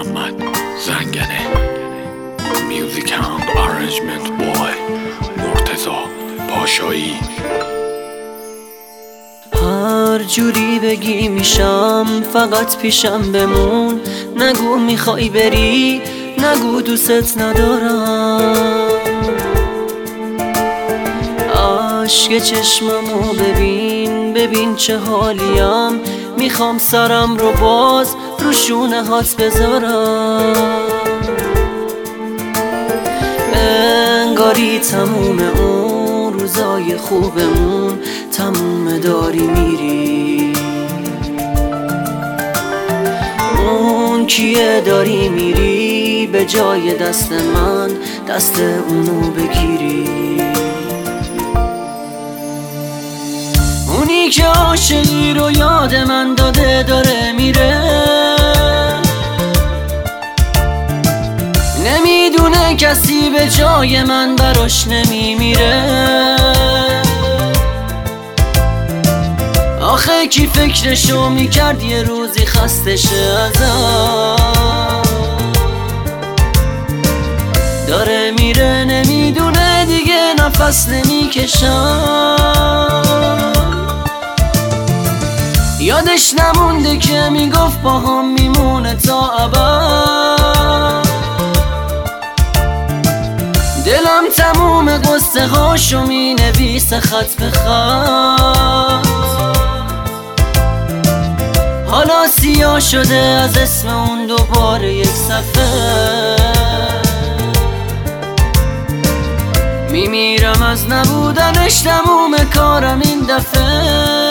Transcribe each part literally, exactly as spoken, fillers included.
محمد زنگنه. میوزیک اند آرنجمنت بای مرتضی پاشایی. هر جوری بگی میشم، فقط پیشم بمون. نگو میخوای بری، نگو دوست ندارم. عشق چشممو ببین، ببین چه حالیم. میخوام سرم رو باز رو شونه هات بذارم. انگاری تموم اون روزای خوبمون تموم داری میری. اون کیه داری میری به جای دست من دست اونو بگیری. اونی که عاشقی رو یاد من داده داره میره. نمیدونه کسی به جای من براش نمیمیره. آخه کی فکرشو میکرد یه روزی خسته شه ازم. داره میره نمیدونه دیگه نفس نمیکشم. یادش نمونده که میگفت با هم میمونه تا ابد. دلم تموم قصه هاشو مینویسه خط به خط. حالا سیاه شده از اسم اون دوباره یک صفحه. میمیرم از نبودنش، تموم کارم این دفعه.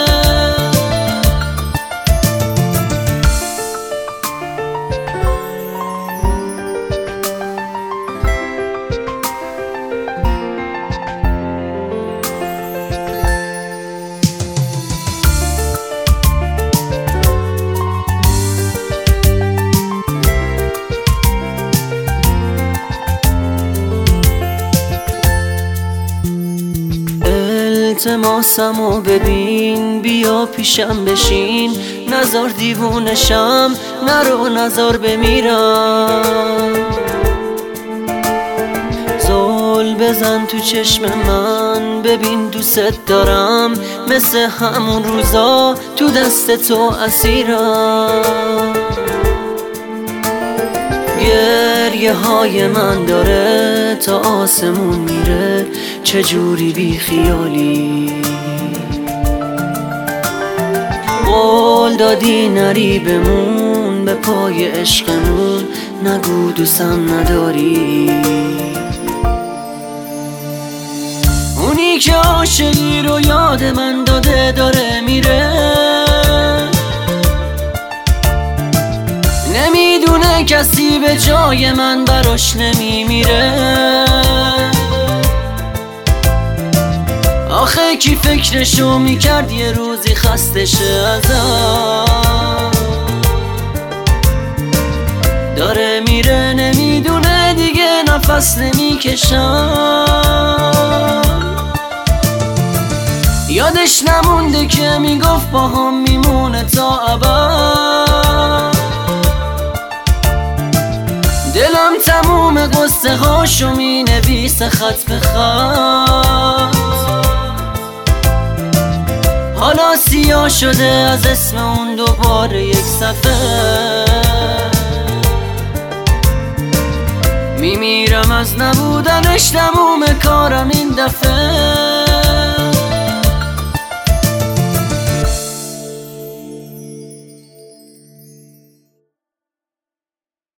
التماسمو ببین، بیا پیشم بشین. نزار دیوونشم، نرو نزار بمیرم. زل بزن تو چشم من، ببین دوست دارم. مثل همون روزا تو دست تو اسیرم. گریه های من داره تا آسمون میره. چجوری بی خیالی قول دادی نری بمون به پای عشقمون. نگو دوستم نداری. اونی که عاشقی رو یاد من داده داره میره. نمیدونه کسی به جای من براش نمیمیره. آخه کی فکرشو میکرد یه روزی خسته شه ازم. داره میره نمیدونه دیگه نفس نمیکشم. یادش نمونده که میگفت با هم میمونه تا ابد. دلم تموم قصه هاشو مینویسه خط به خط. حالا سیاه شده از اسم اون دوباره یک صفحه. میمیرم از نبودنش، تموم کارم این دفعه.